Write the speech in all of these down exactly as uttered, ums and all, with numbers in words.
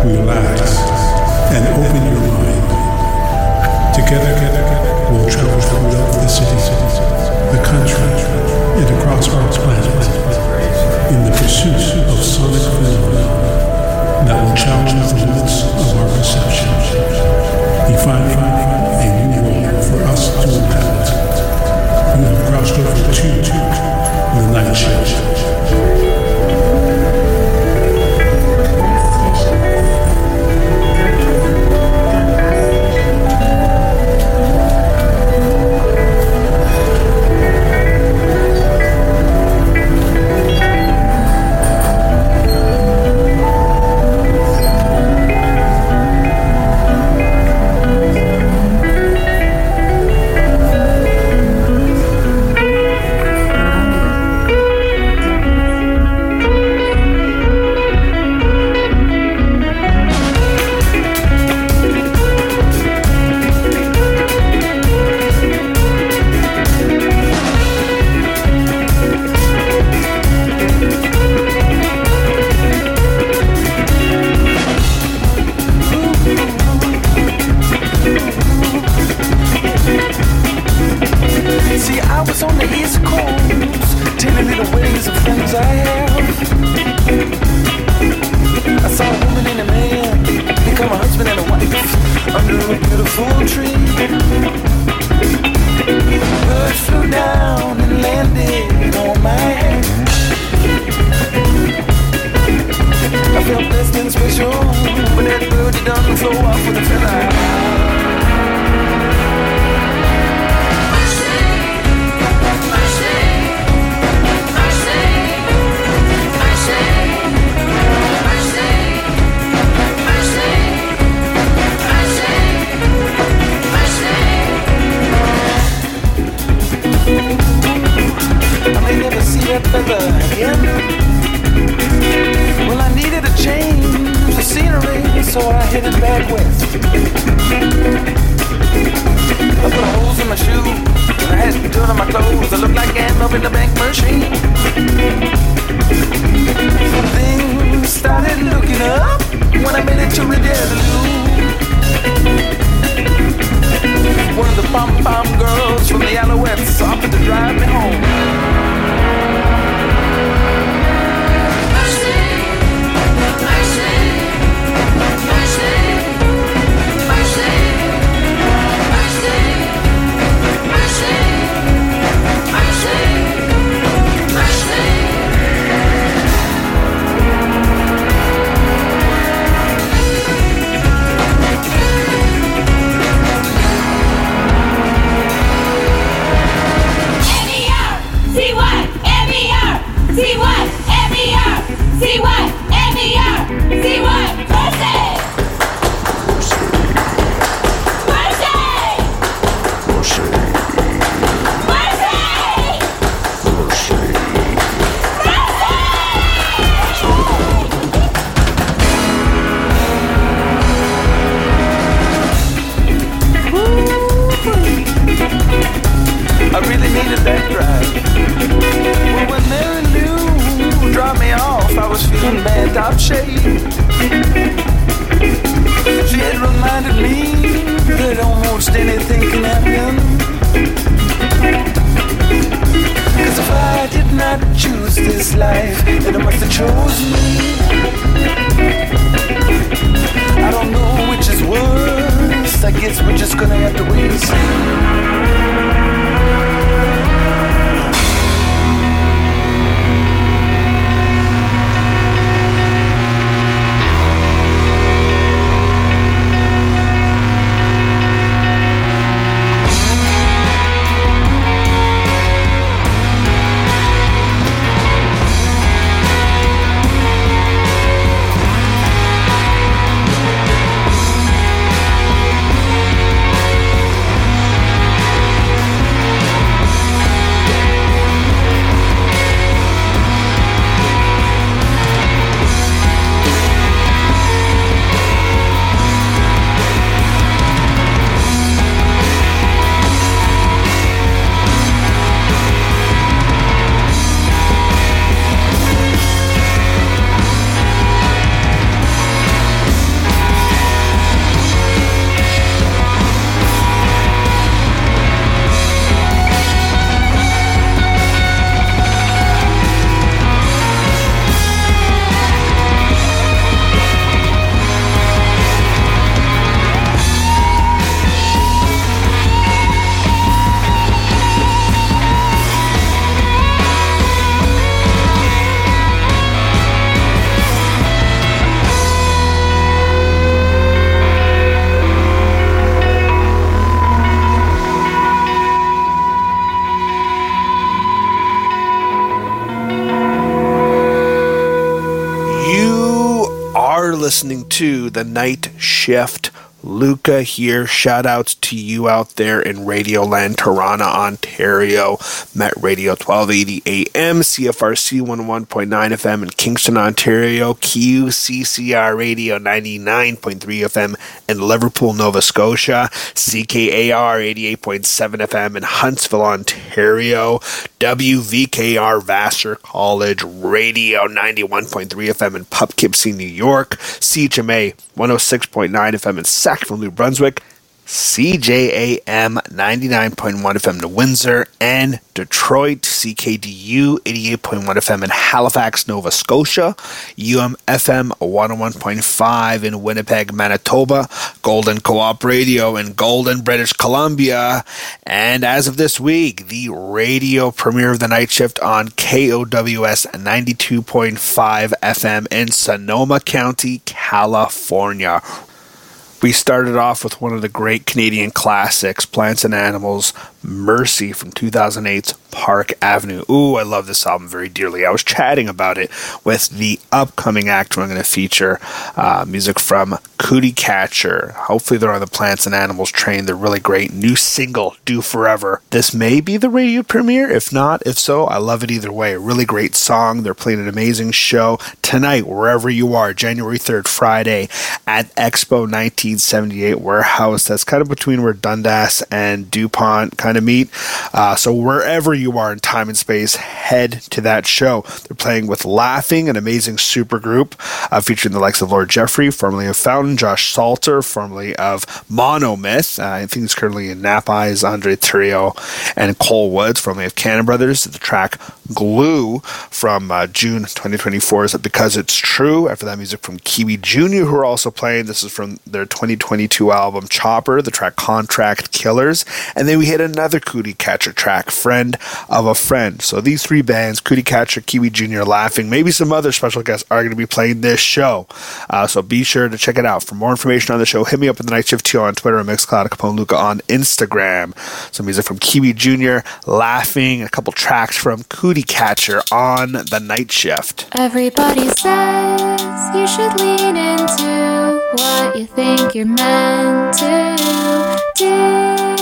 relax, and open your mind. Together, we'll travel throughout the city, the country, and across our planet in the pursuit of sonic phenomena that will challenge the limits of our perception, defining a new world for us to inhabit. You have crossed over to the night shift. listening to The Night Shift. Luca here. Shout outs to you out there in Radioland, Toronto, Ontario. Met Radio twelve eighty A M, C F R C one oh one point nine F M in Kingston, Ontario. Q C C R Radio ninety-nine point three F M in Liverpool, Nova Scotia. C K A R eighty-eight point seven F M in Huntsville, Ontario. W V K R Vassar College Radio ninety-one point three F M in Poughkeepsie, New York. C H M A one oh six point nine F M in Sackville, New Brunswick. C J A M ninety-nine point one F M in Windsor and Detroit. C K D U eighty-eight point one F M in Halifax, Nova Scotia. U M F M one oh one point five in Winnipeg, Manitoba. Golden Co-op Radio in Golden, British Columbia. And as of this week, the radio premiere of The Night Shift on K O W S ninety-two point five F M in Sonoma County, California. We started off with one of the great Canadian classics, Plants and Animals, Mercy from two thousand eight's Park Avenue. Ooh, I love this album very dearly. I was chatting about it with the upcoming actor I'm going to feature. Uh, music from Cootie Catcher. Hopefully they're on the Plants and Animals train. They're really great. New single, Do Forever. This may be the radio premiere. If not, if so, I love it either way. A really great song. They're playing an amazing show tonight, wherever you are, January third, Friday, at Expo nineteen seventy-eight Warehouse. That's kind of between where Dundas and DuPont kind of meet. Uh, so wherever you are in time and space, head to that show. They're playing with Laughing, an amazing supergroup uh, featuring the likes of Lord Jeffrey, formerly of Fountain, Josh Salter, formerly of Monomyth. Uh, I think he's currently in Nap Eyes, Andre Theriault, and Cole Woods, formerly of Cannon Brothers. The track Glue from uh, June twenty twenty-four is Because It's True. After that, music from Kiwi Junior, who are also playing. This is from their twenty twenty-two album Chopper, the track Contract Killers. And then we hit another Cootie Catcher track, Friend of a Friend. So these three bands, Cootie Catcher, Kiwi Junior, Laughing, maybe some other special guests are going to be playing this show. Uh, so be sure to check it out. For more information on the show, hit me up at The Night Shift two on Twitter and Mixcloud, Capone Luca on Instagram. Some music from Kiwi Junior, Laughing, a couple tracks from Cootie Catcher on The Night Shift. Everybody says you should lean into what you think you're meant to do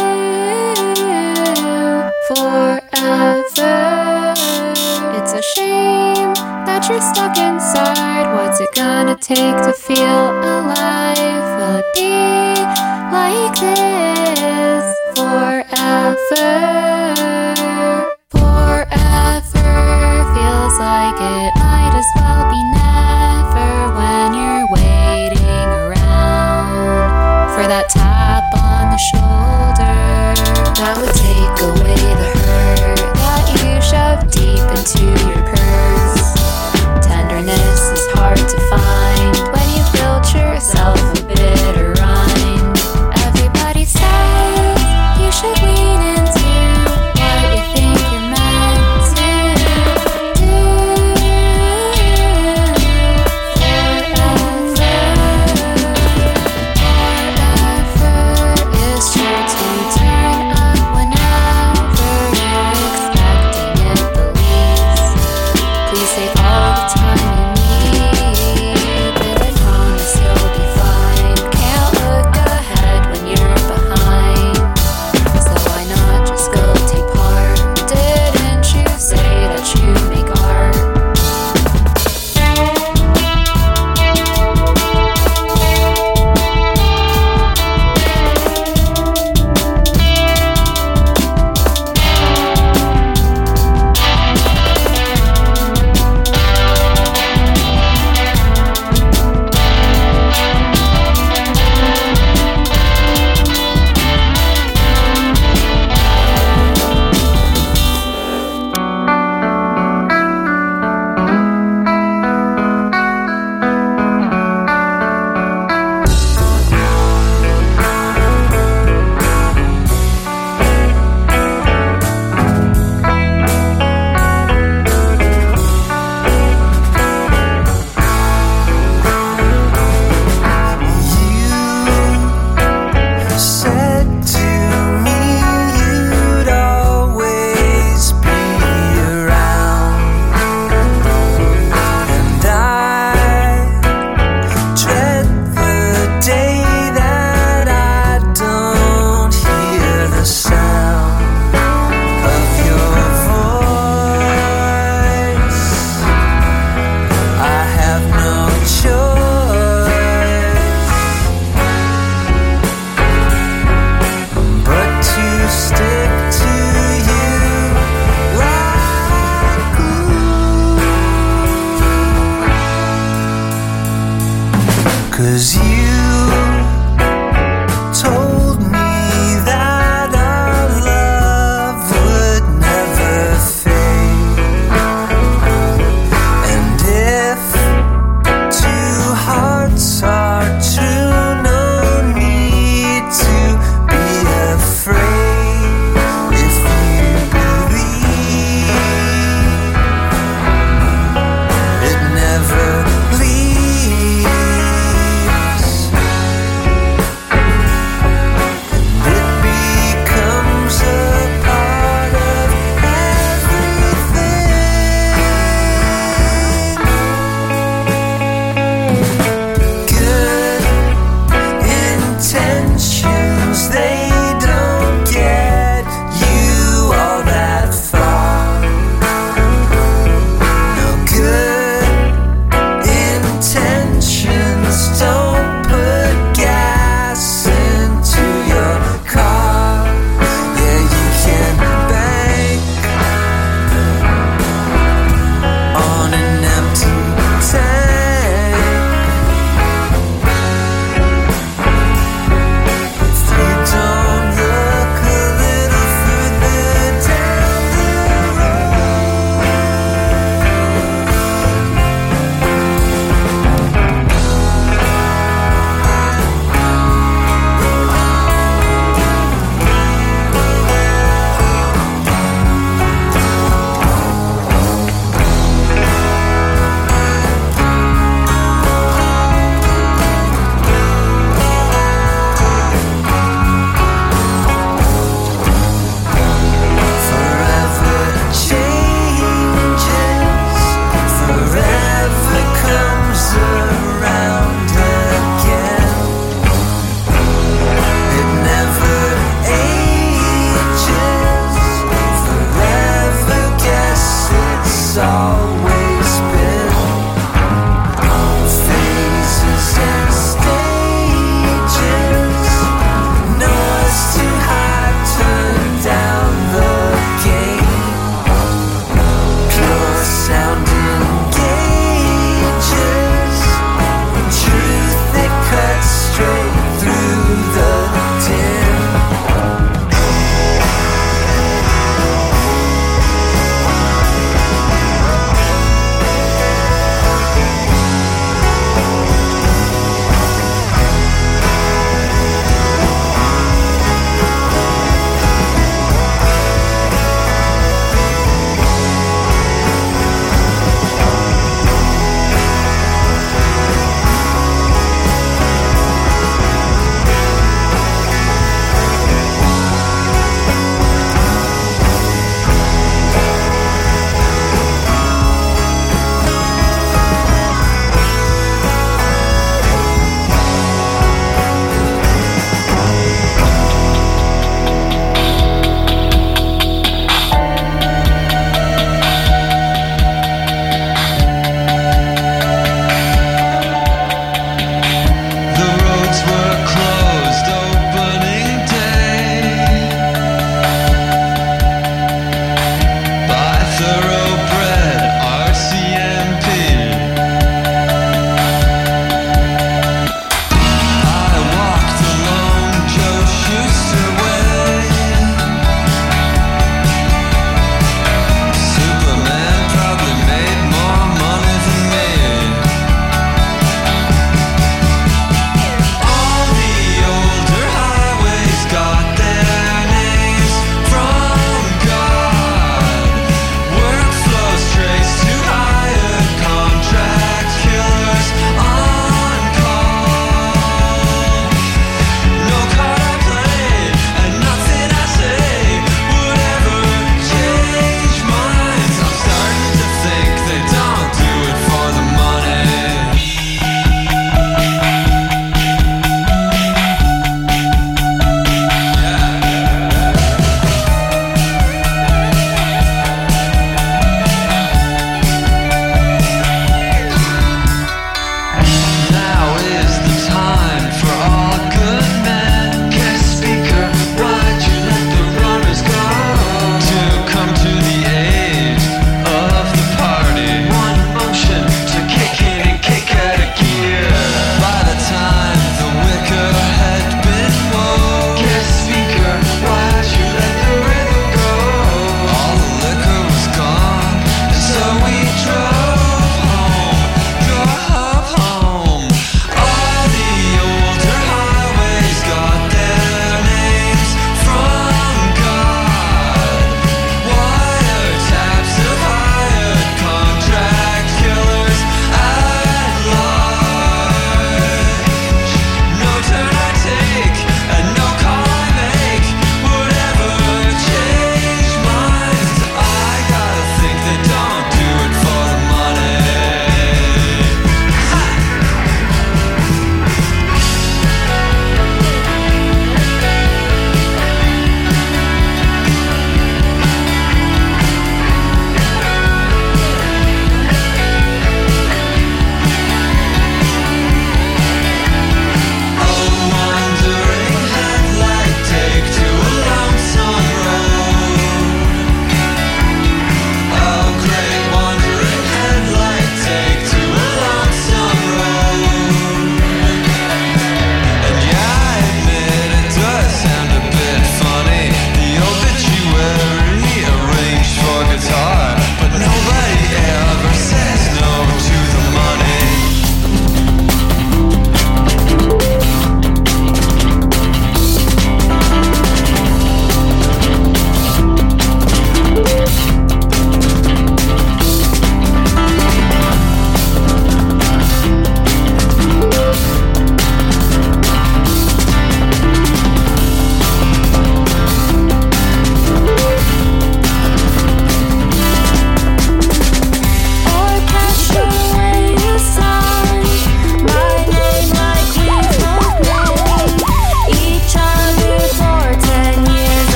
forever. It's a shame that you're stuck inside. What's it gonna take to feel alive? Will it be like this forever? Forever feels like it might as well be never when you're waiting around for that tap on the shoulder that would take away the hurt that you shove deep into your purse. Tenderness is hard to find when you've built yourself a bitter rind. Everybody says you should lean into 'cause you told me that our love would never fade. And if two hearts are true, no need to be afraid. If you believe, it never leaves.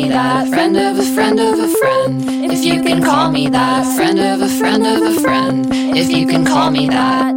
me that, friend of a friend of a friend. If you can call me that, friend of a friend of a friend. If you can call me that.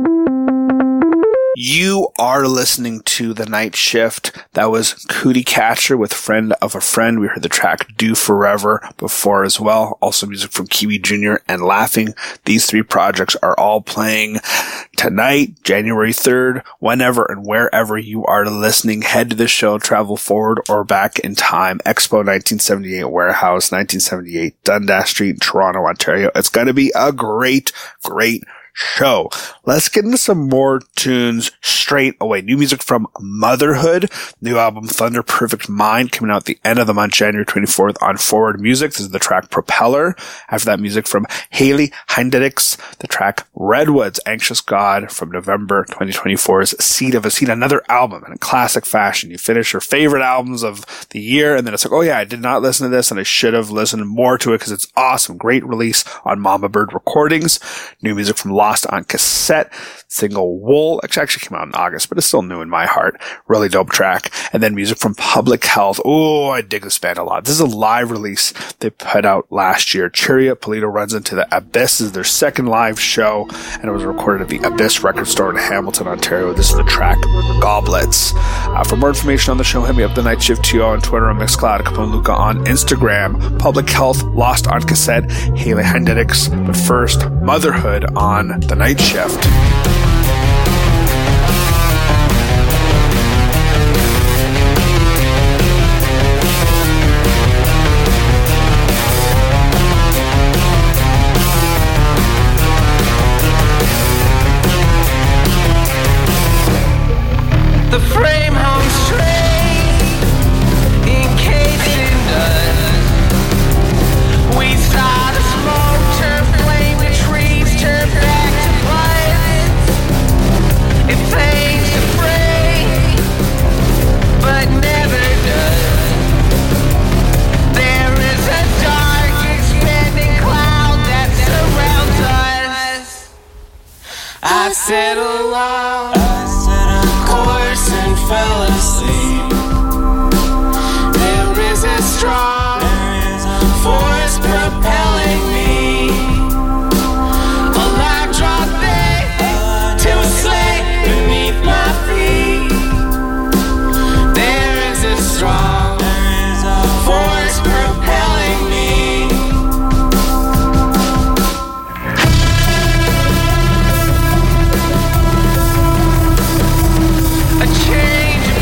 You are listening to The Night Shift. That was Cootie Catcher with Friend of a Friend. We heard the track Do Forever before as well. Also music from Kiwi Junior and Laughing. These three projects are all playing tonight, January third, whenever and wherever you are listening. Head to the show, travel forward or back in time. Expo nineteen seventy-eight Warehouse, nineteen seventy-eight Dundas Street, Toronto, Ontario. It's going to be a great, great show. Let's get into some more tunes straight away. New music from Motherhood. New album Thunder Perfect Mind coming out at the end of the month, January twenty-fourth on Forward Music. This is the track Propeller. After that, music from Haley Hendricks. The track Redwoods, Anxious God from November twenty twenty-four's Seed of a Seed. Another album in a classic fashion. You finish your favorite albums of the year and then it's like, oh yeah, I did not listen to this and I should have listened more to it because it's awesome. Great release on Mama Bird Recordings. New music from Lost on Cassette, single Wool, which actually came out in August, but it's still new in my heart. Really dope track. And then music from Public Health. Oh, I dig this band a lot. This is a live release they put out last year. Cheerio, Polito Runs into the Abyss. This is their second live show, and it was recorded at the Abyss Record Store in Hamilton, Ontario. This is the track Goblets. Uh, for more information on the show, hit me up The Night Shift T O on Twitter, on Mixcloud, Capone Luca on Instagram. Public Health, Lost on Cassette, Haley Hendricks. But first, Motherhood on The Night Shift. The frame hung straight, encased in dust. We saw the smoke turn flame, the trees turn back to buds. It fades to fray, but never does. There is a dark, expanding cloud that surrounds us. I said aloud, course and fell asleep. There is a strong force propelling me. A light drop there to slay beneath my feet. There is a strong force propelling me. A change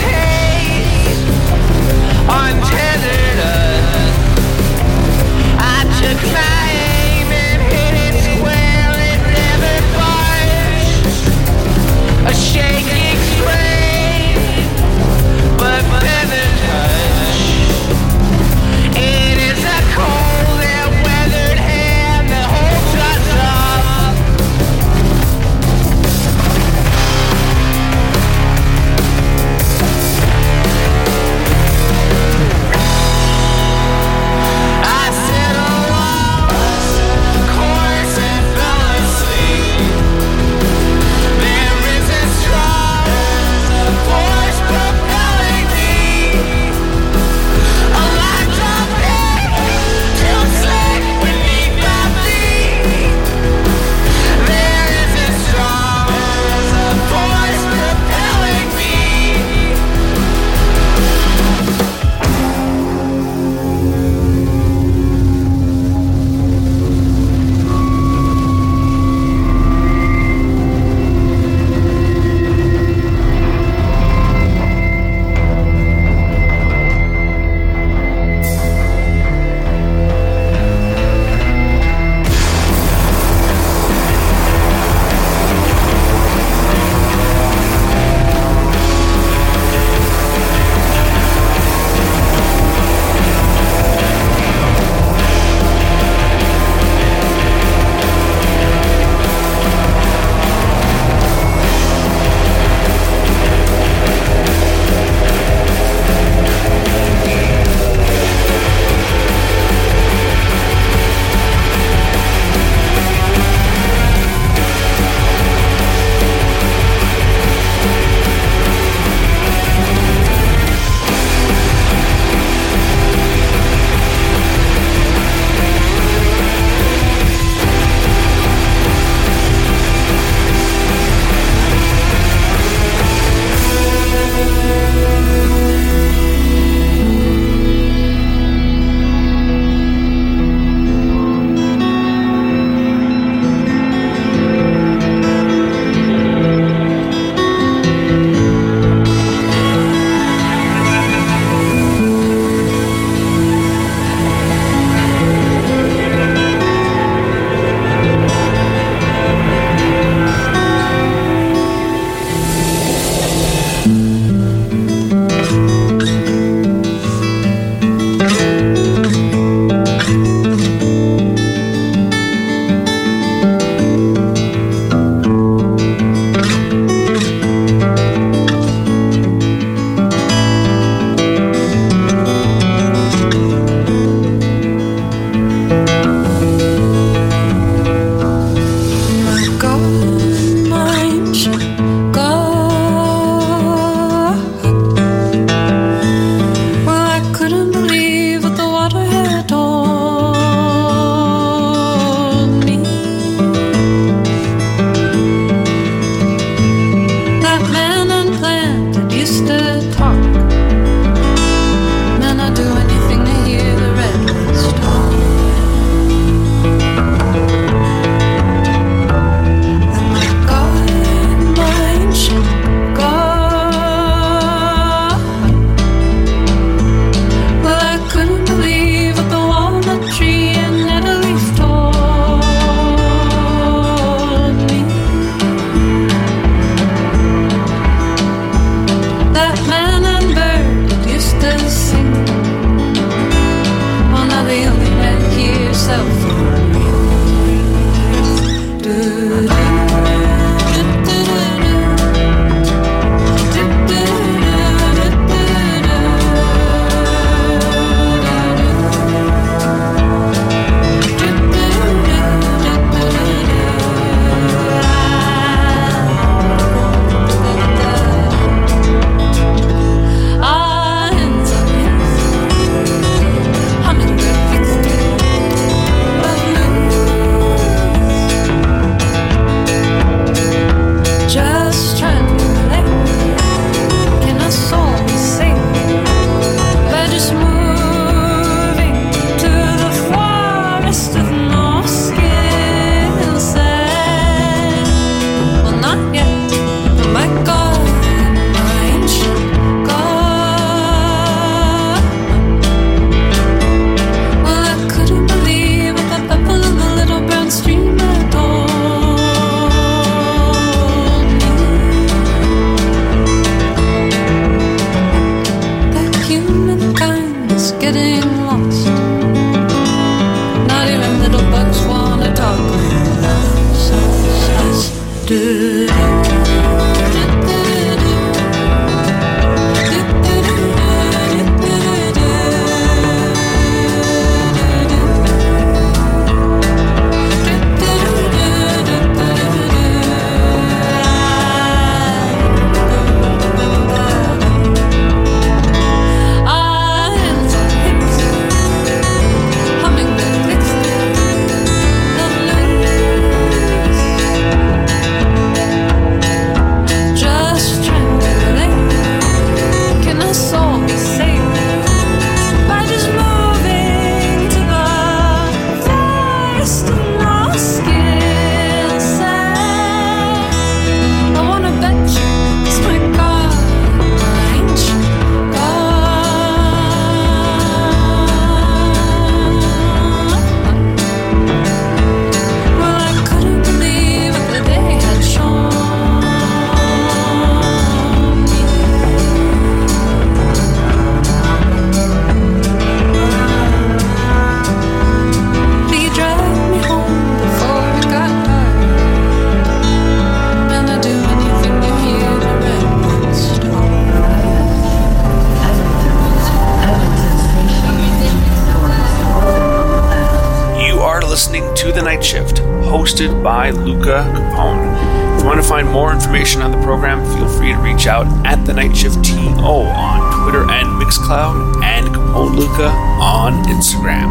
hosted by Luca Capone. If you want to find more information on the program, feel free to reach out at The Night Shift T O on Twitter and Mixcloud, and Capone Luca on Instagram.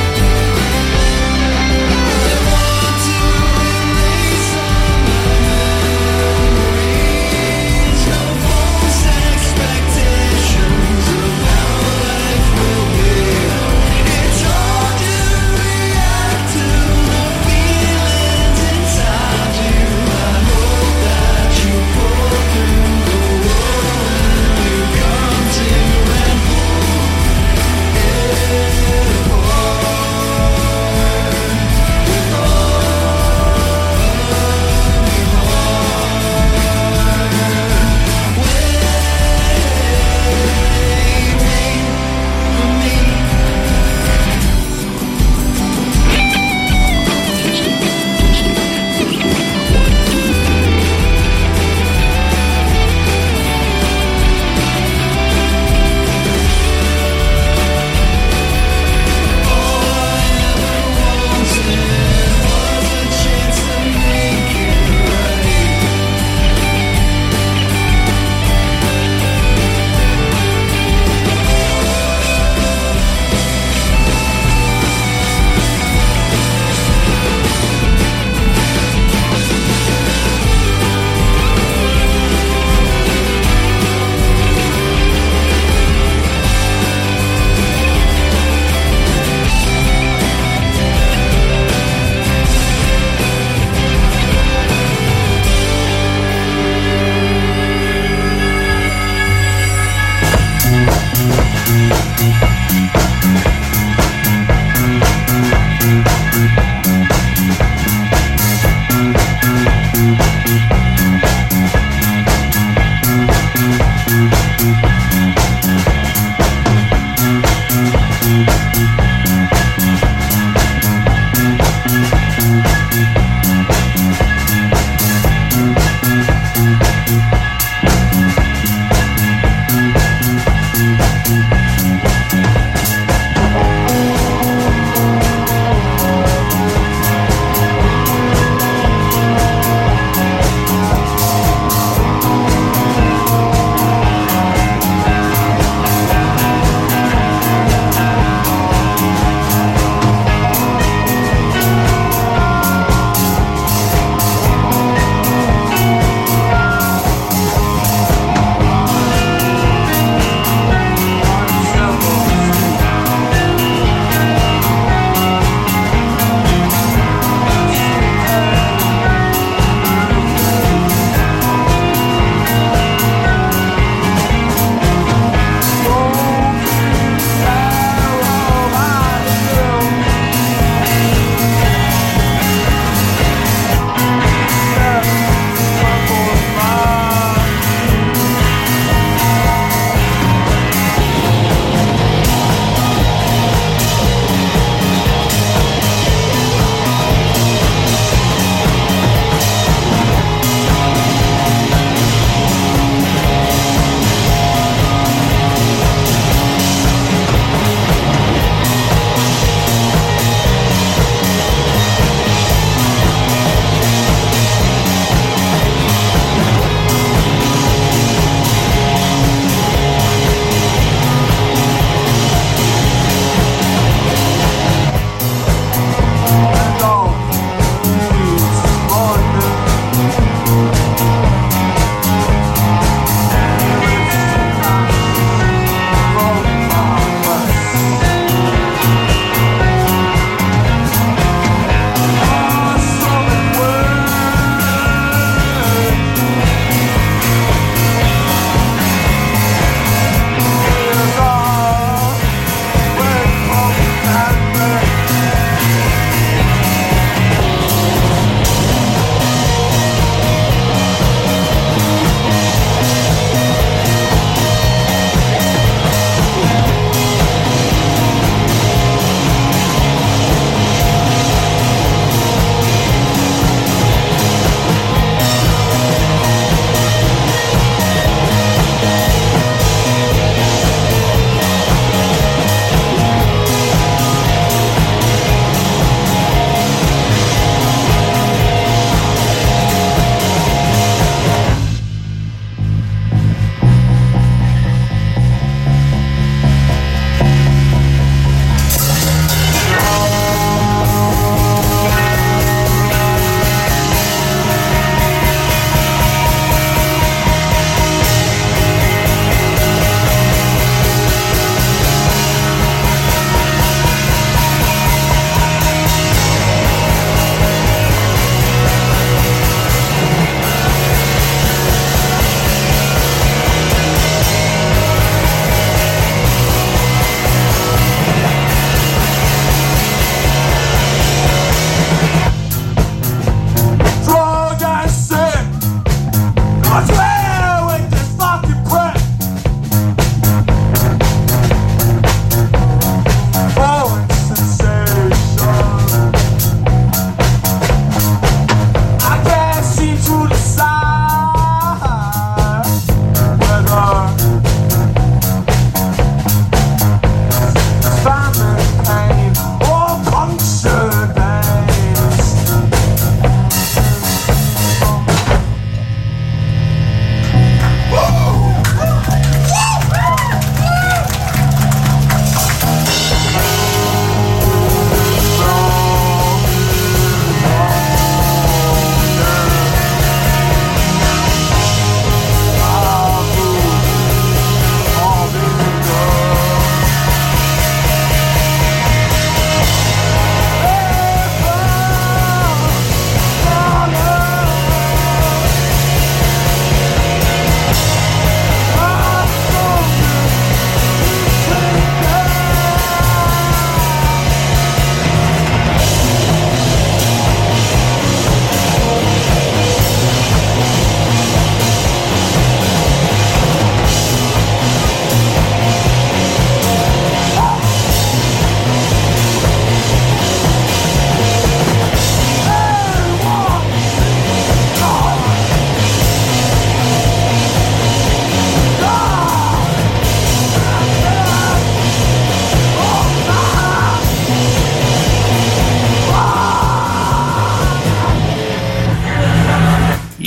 They want to erase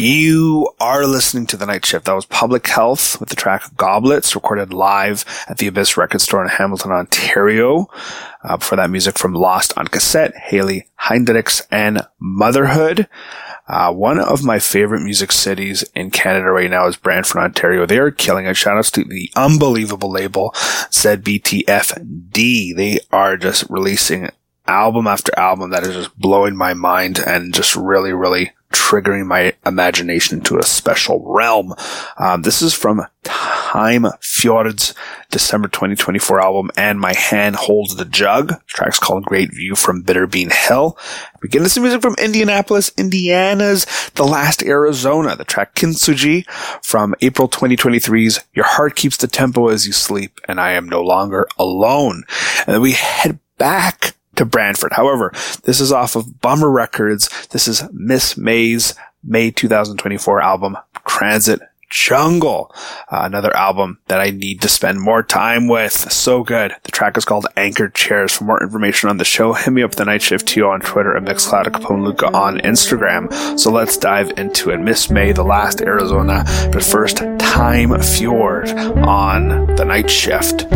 You are listening to The Night Shift. That was Public Health with the track Goblets, recorded live at the Abyss Record Store in Hamilton, Ontario. Uh, before that, music from Lost on Cassette, Haley Heinrichs, and Motherhood. Uh, one of my favorite music cities in Canada right now is Brantford, Ontario. They are killing it. Shout outs to the unbelievable label Z B T F D. They are just releasing album after album that is just blowing my mind and just really, really triggering my imagination into a special realm. Um, this is from Time Fjord's December twenty twenty-four album, And My Hand Holds the Jug. The track's called Great View from Bitterbean Hill. We get into some music from Indianapolis, Indiana's The Last Arizona. The track Kintsugi from April twenty twenty-three's Your Heart Keeps the Tempo As You Sleep, and I Am No Longer Alone. And then we head back to Brantford. However, this is off of Bummer Records. This is Miss May's May twenty twenty-four album, Transit Jungle. Uh, another album that I need to spend more time with. So good. The track is called Anchored Chairs. For more information on the show, hit me up at The Night Shift T O on Twitter and Mixcloud at Capone Luca on Instagram. So let's dive into it. Miss May, The Last Arizona, but first, Time Fjord on The Night Shift.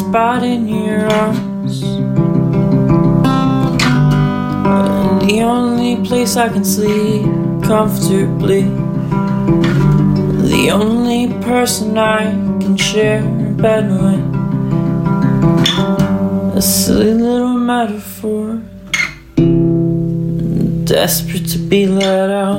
spot in your arms. The only place I can sleep comfortably. The only person I can share a bed with. A silly little metaphor, desperate to be let out.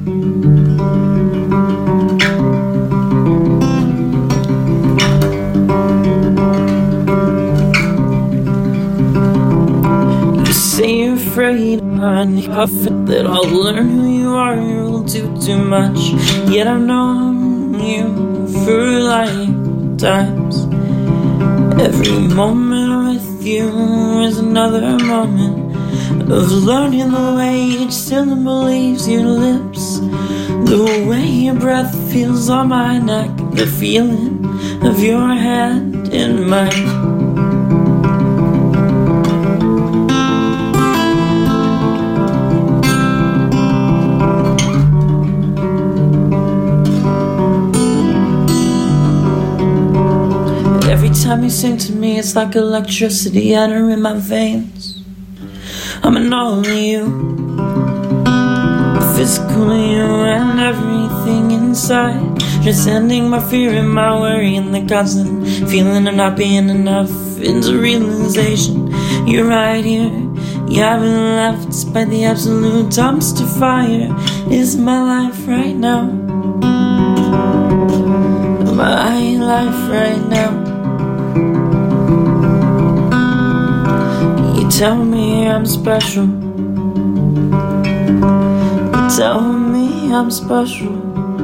You say you're afraid, honey, puffin' that I'll learn who you are, you'll do too much. Yet I've known you for a lifetimes. Every moment with you is another moment of learning the way each syllable believes your lips, the way your breath feels on my neck, the feeling of your hand in mine. Every time you sing to me, it's like electricity entering my veins. I'm in all of you, physical you and everything inside, transcending my fear and my worry and the constant feeling of not being enough into realization. You're right here, you haven't left despite the absolute dumpster fire. Is my life right now, my life right now. You tell me I'm special. You tell me I'm special.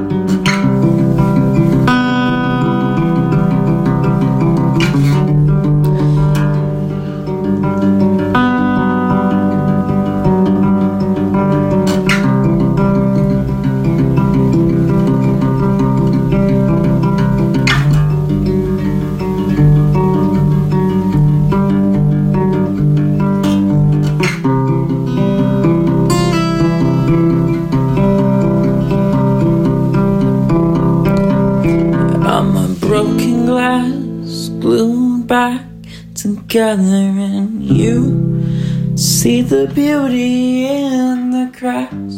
Broken glass glued back together, and you see the beauty in the cracks.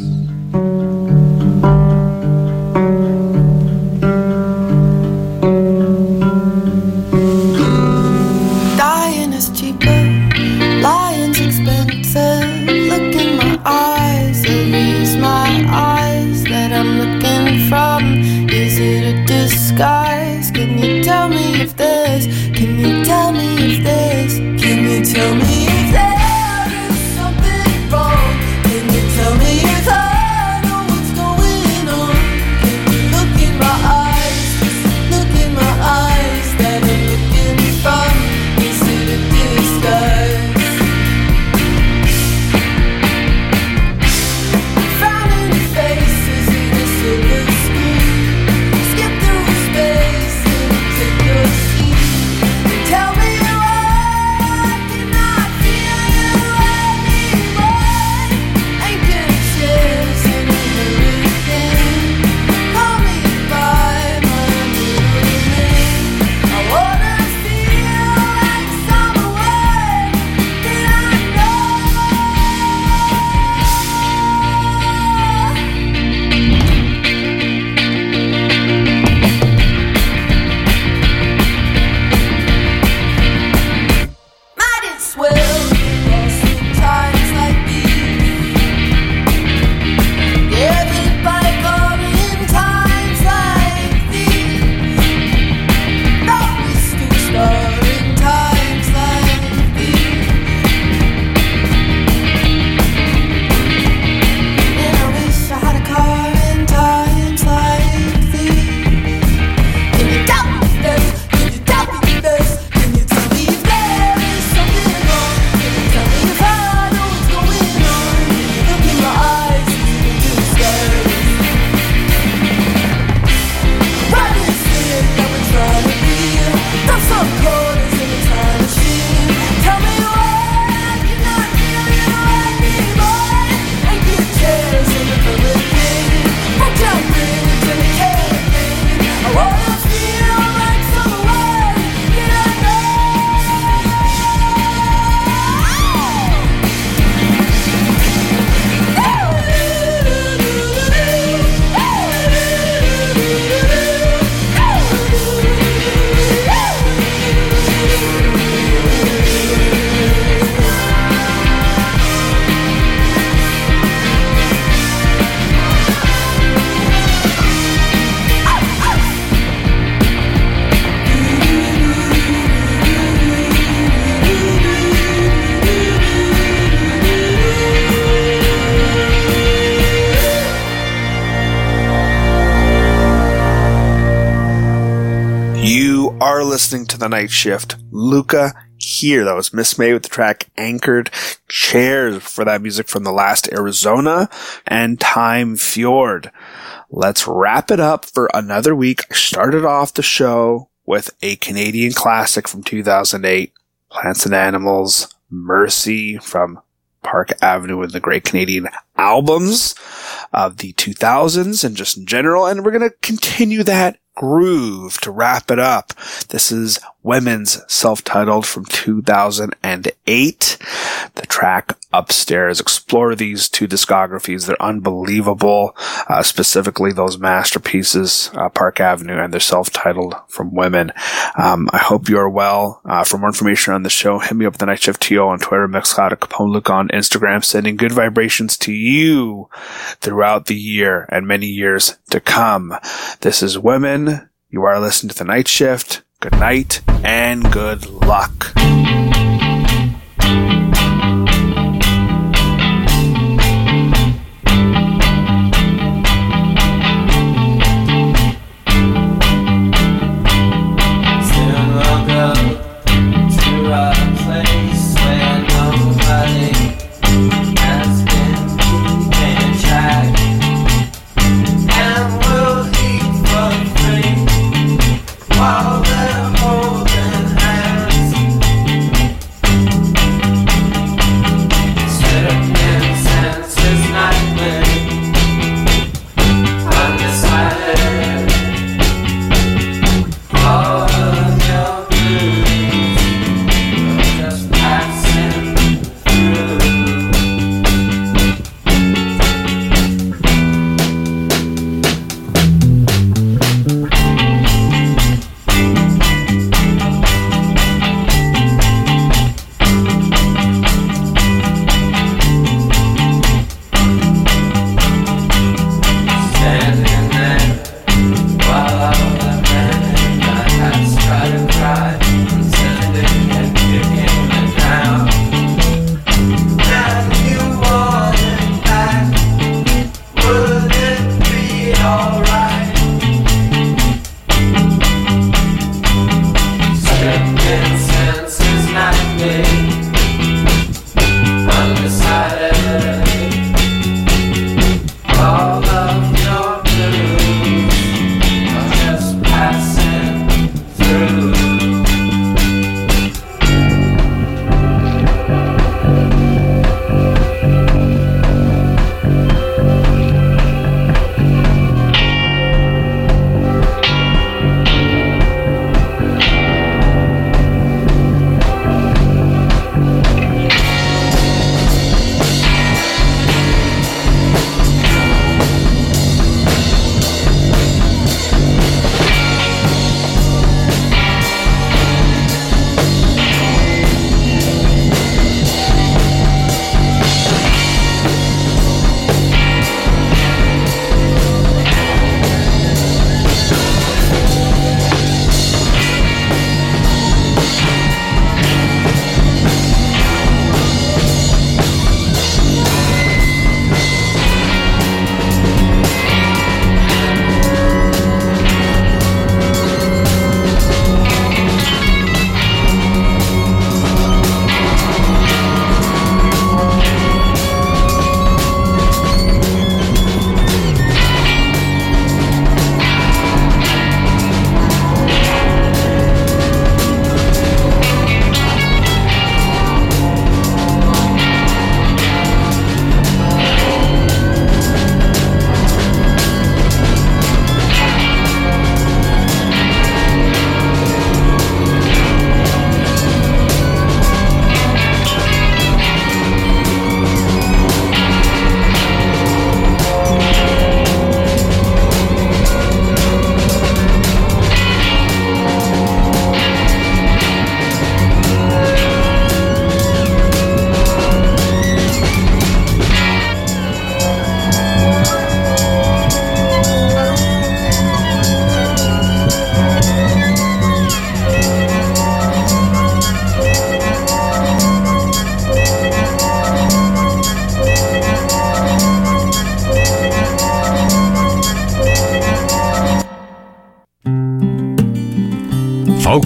Dying is cheaper, lying's expensive. Look in my eyes, erase my eyes that I'm looking from. Is it a disguise? Can you tell me if this? Can you tell me if this? Can you tell me if there is something wrong? Can you tell me if I listening to The Night Shift. Luca here. That was Miss May with the track Anchored. Chairs for that music from The Last Arizona and Time Fjord. Let's wrap it up for another week. I started off the show with a Canadian classic from two thousand eight, Plants and Animals, Mercy from Park Avenue and the Great Canadian Albums of the two thousands and just in general. And we're going to continue that groove to wrap it up. This is Women's self-titled from two thousand eight. The track Upstairs. Explore these two discographies. They're unbelievable, uh, specifically those masterpieces, uh, Park Avenue and their self-titled from Women. Um, I hope you're well. Uh, for more information on the show, hit me up at the Night Shift T O on Twitter, Mixcloud, Capone Luke on Instagram, sending good vibrations to you throughout the year and many years to come. This is Women. You are listening to The Night Shift. Good night and good luck. Just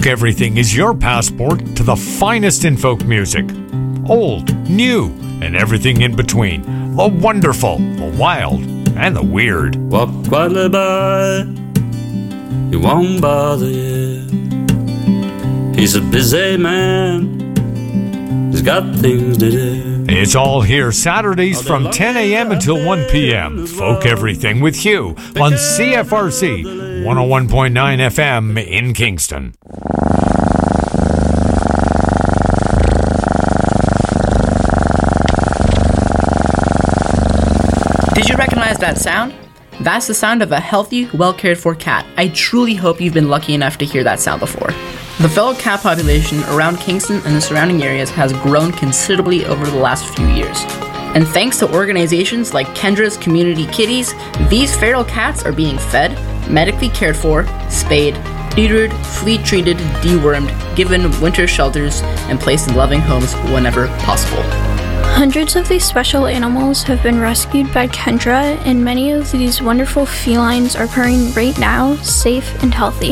Folk Everything is your passport to the finest in folk music. Old, new, and everything in between. The wonderful, the wild, and the weird. Walk quietly by, he won't bother you. He's a busy man, he's got things to do. It's all here Saturdays from ten a.m. until one p.m. Folk Everything with Hugh on C F R C one oh one point nine F M in Kingston. Did you recognize that sound? That's the sound of a healthy, well-cared-for cat. I truly hope you've been lucky enough to hear that sound before. The feral cat population around Kingston and the surrounding areas has grown considerably over the last few years. And thanks to organizations like Kendra's Community Kitties, these feral cats are being fed, medically cared for, spayed, neutered, flea-treated, dewormed, given winter shelters, and placed in loving homes whenever possible. Hundreds of these special animals have been rescued by Kendra, and many of these wonderful felines are purring right now, safe and healthy.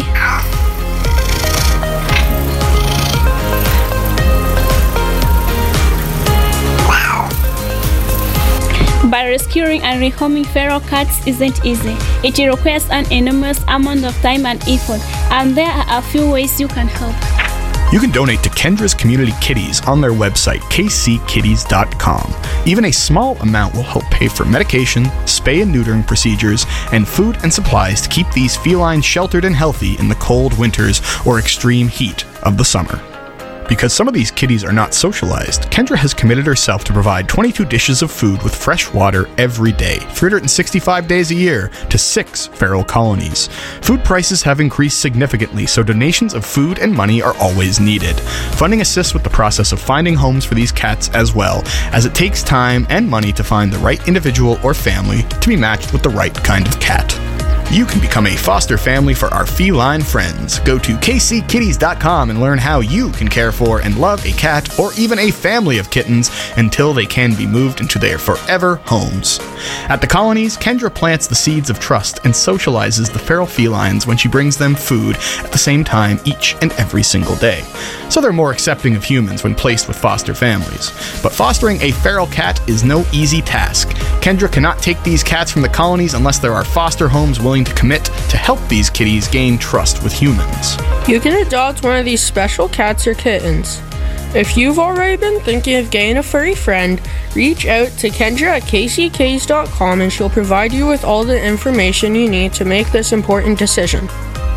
But rescuing and rehoming feral cats isn't easy. It requires an enormous amount of time and effort, and there are a few ways you can help. You can donate to Kendra's Community Kitties on their website, k c kitties dot com. Even a small amount will help pay for medication, spay and neutering procedures, and food and supplies to keep these felines sheltered and healthy in the cold winters or extreme heat of the summer. Because some of these kitties are not socialized, Kendra has committed herself to provide twenty-two dishes of food with fresh water every day, three hundred sixty-five days a year, to six feral colonies. Food prices have increased significantly, so donations of food and money are always needed. Funding assists with the process of finding homes for these cats as well, as it takes time and money to find the right individual or family to be matched with the right kind of cat. You can become a foster family for our feline friends. Go to k c kitties dot com and learn how you can care for and love a cat or even a family of kittens until they can be moved into their forever homes. At the colonies, Kendra plants the seeds of trust and socializes the feral felines when she brings them food at the same time each and every single day. So they're more accepting of humans when placed with foster families. But fostering a feral cat is no easy task. Kendra cannot take these cats from the colonies unless there are foster homes willing to commit to help these kitties gain trust with humans. You can adopt one of these special cats or kittens. If you've already been thinking of getting a furry friend, reach out to Kendra at k c kitties dot com and she'll provide you with all the information you need to make this important decision.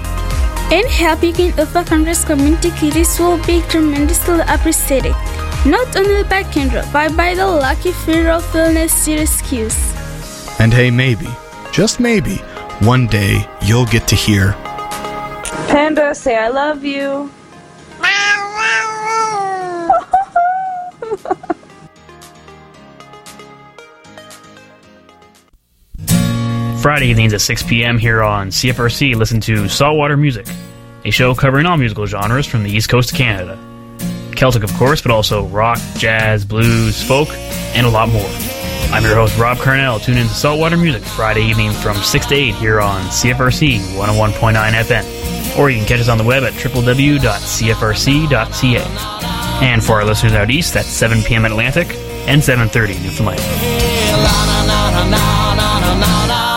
And helping other Kendra's community kitties will be tremendously appreciated, not only by Kendra, but by the lucky feral felinist she rescues. And hey, maybe, just maybe, one day you'll get to hear Panda, say I love you. Friday evenings at six p.m. here on C F R C, listen to Saltwater Music, a show covering all musical genres from the East Coast of Canada. Celtic, of course, but also rock, jazz, blues, folk, and a lot more. I'm your host, Rob Carnell. Tune in to Saltwater Music Friday evening from six to eight here on C F R C one oh one point nine F M. Or you can catch us on the web at w w w dot c f r c dot c a. And for our listeners out east, that's seven p.m. Atlantic and seven thirty Newfoundland.